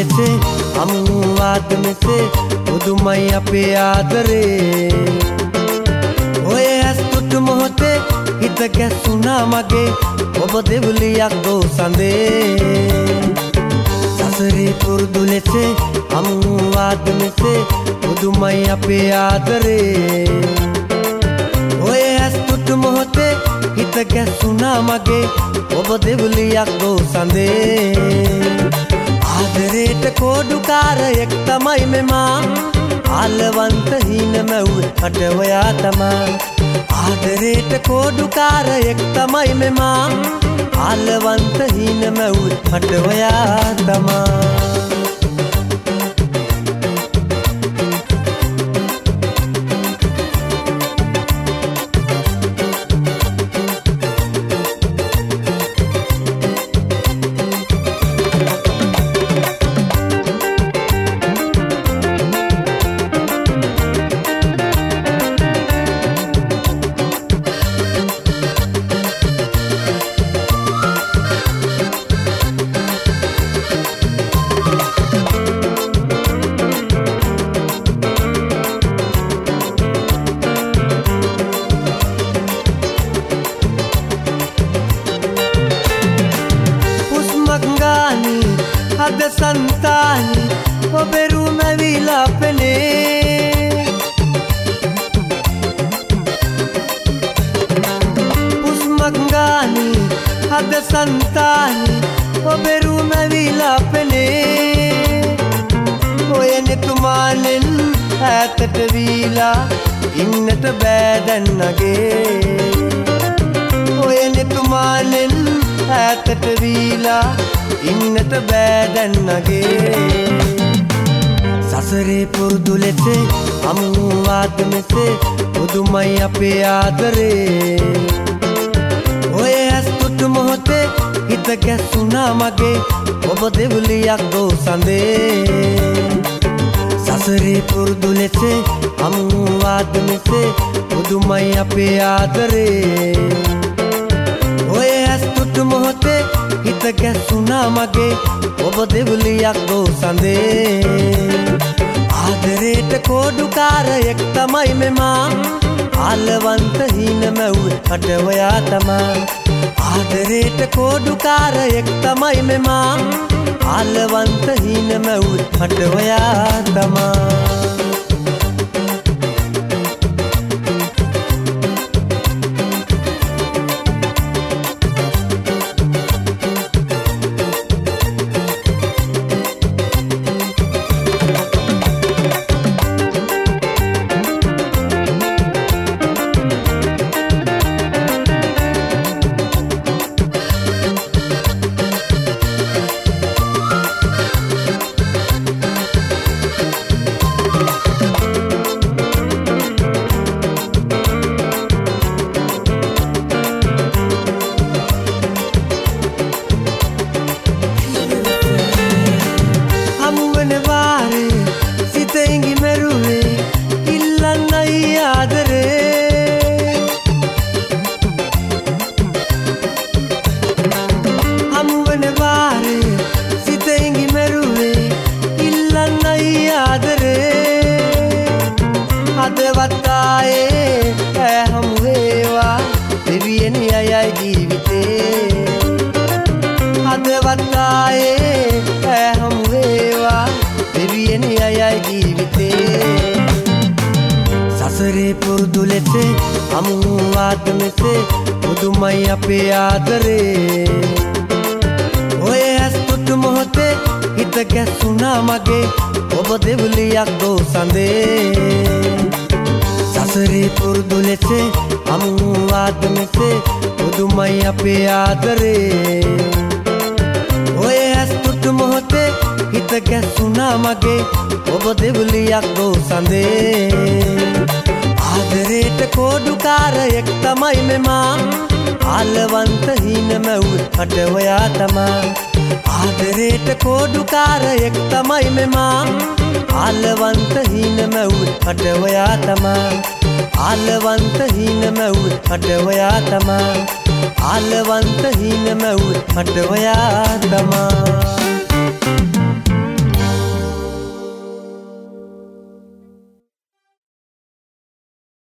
පුරුදුලෙසේ අමුවාද මෙසේ පුදුමයි අපේ ආදරේ ඔය ඇස් තුටු මොහොතේ හිත ගැස්සුණා මගේ ඔබ දෙවුලියක් දෝ සඳේ සසරේ පුරුදුලෙසේ අමුවාද මෙසේ පුදුමයි අපේ ආදරේ ඔය ඇස් තුටු මොහොතේ හිත ගැස්සුණා මගේ ඔබ දෙවුලියක් දෝ සඳේ ආදරේට කෝඩුකාරයෙක් තමයි මෙමා ආලවන්ත හීන මැව්වේ මට ඔයා තමා ආදරේට කෝඩුකාරයෙක් තමයි මෙමා ආලවන්ත හීන මැව්වේ මට ඔයා තමා අද සන්තානි ඔබෙරු මැවිලා පෙනේ පුස්මක් ගානි අද සන්තානි ඔබෙරු මැවිලා පෙනේ ඔය නෙතුමානෙන් ඈතට වීලා ඉන්නට බෑ දැන් නගේ ඔය නෙතුමානෙන් ඈතට වීලා ඉන්නට බෑ දැන් නගේ සසරේ පුරුදුලෙසේ අමුවාද මෙසේ පුදුමයි අපේ ආදරේ ඔය ඇස් තුටු මොහොතේ හිත ගැස්සුණා මගේ ඔබ දෙවුලියක් දෝ සඳේ සසරේ පුරුදුලෙසේ අමුවාද මෙසේ පුදුමයි අපේ ආදරේ ඔය ඇස් තුටු මොහොතේ හිත ගැස්සුණා මගේ ඔබ දෙවුලියක් දෝ සඳේ ආදරේට කෝඩුකාරයෙක් තමයි මෙමා ආලවන්ත හීන මැව්වේ මට ඔයා තමා ආදරේට කෝඩුකාරයෙක් තමයි මෙමා ආලවන්ත හීන මැව්වේ මට ඔයා තමා හදවතායේ ඈ හමු වේවා දෙවියනි අයයි ජීවිතේ හදවතායේ ඈ හමු වේවා දෙවියනි අයයි ජීවිතේ සසරේ පුරුදුලෙසේ අමුවාද මෙසේ පුදුමයි අපේ ආදරේ ඔය ඇස් තුටු මොහොතේ හිත ගැස්සුණා මගේ ඔබ දෙවුලියක් දෝ සඳේ සසරේ පුරුදුලෙසේ අමුවාද මෙසේ පුදුමයි අපේ ආදරේ ඔය ඇස් තුටු මොහොතේ හිත ගැස්සුණා මගේ ඔබ දෙවුලියක් දෝ සඳේ ආදරේට කෝඩුකාරයෙක් තමයි මෙමා ආලවන්ත හීන මැව්වේ මට ඔයා තමා ආදරේට කෝඩුකාරයෙක් තමයි මෙමා ආලවන්ත හීන මැව්වේ මට ඔයා තමා ආලවන්ත හීන මැව්වේ මට ඔයා තමා ආලවන්ත හීන මැව්වේ මට ඔයා තමා